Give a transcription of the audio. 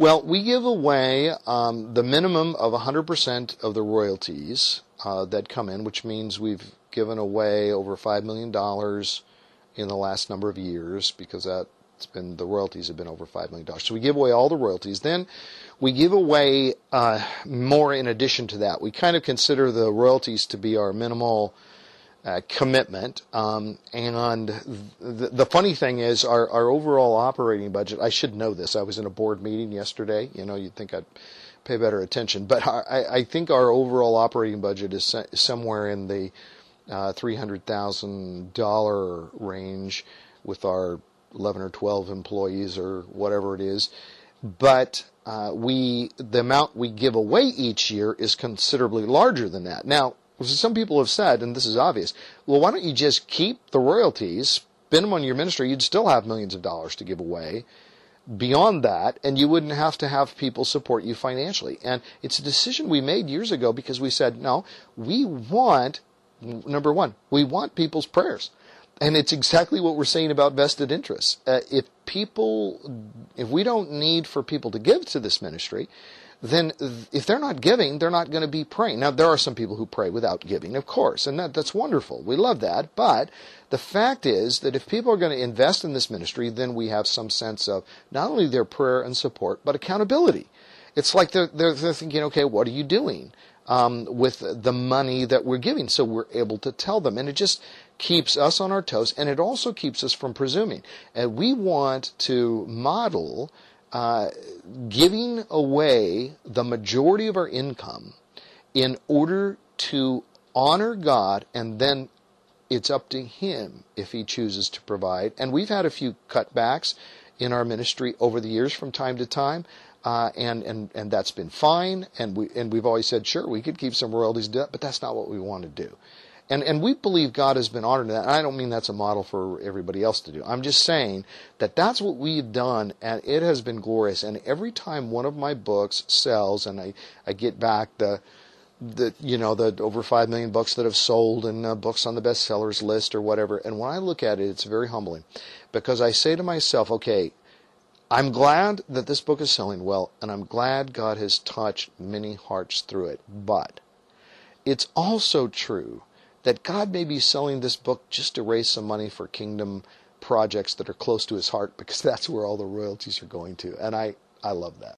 Well, we give away the minimum of 100% of the royalties that come in, which means we've given away over $5 million in the last number of years, because the royalties have been over $5 million. So we give away all the royalties. Then we give away more in addition to that. We kind of consider the royalties to be our minimal commitment. And the funny thing is our overall operating budget, I should know this. I was in a board meeting yesterday. You'd think I'd pay better attention. But I think our overall operating budget is somewhere in the $300,000 range with our 11 or 12 employees or whatever it is. But the amount we give away each year is considerably larger than that. Now, some people have said, and this is obvious, well, why don't you just keep the royalties, spend them on your ministry, you'd still have millions of dollars to give away beyond that, and you wouldn't have to have people support you financially. And it's a decision we made years ago because we said, no, number one, we want people's prayers. And it's exactly what we're saying about vested interests. If we don't need for people to give to this ministry, then if they're not giving, they're not going to be praying. Now, there are some people who pray without giving, of course, and that's wonderful. We love that. But the fact is that if people are going to invest in this ministry, then we have some sense of not only their prayer and support, but accountability. It's like they're thinking, okay, what are you doing with the money that we're giving? So we're able to tell them, and it just keeps us on our toes, and it also keeps us from presuming. And we want to model giving away the majority of our income in order to honor God, and then it's up to Him if He chooses to provide. And we've had a few cutbacks in our ministry over the years from time to time, and that's been fine. And we've always said, sure, we could keep some royalties, but that's not what we want to do. And we believe God has been honored in that. And I don't mean that's a model for everybody else to do. I'm just saying that that's what we've done, and it has been glorious. And every time one of my books sells, and I get back the over 5 million books that have sold, and books on the bestsellers list or whatever, and when I look at it, it's very humbling, because I say to myself, okay, I'm glad that this book is selling well, and I'm glad God has touched many hearts through it. But it's also true that God may be selling this book just to raise some money for kingdom projects that are close to His heart, because that's where all the royalties are going to. And I love that.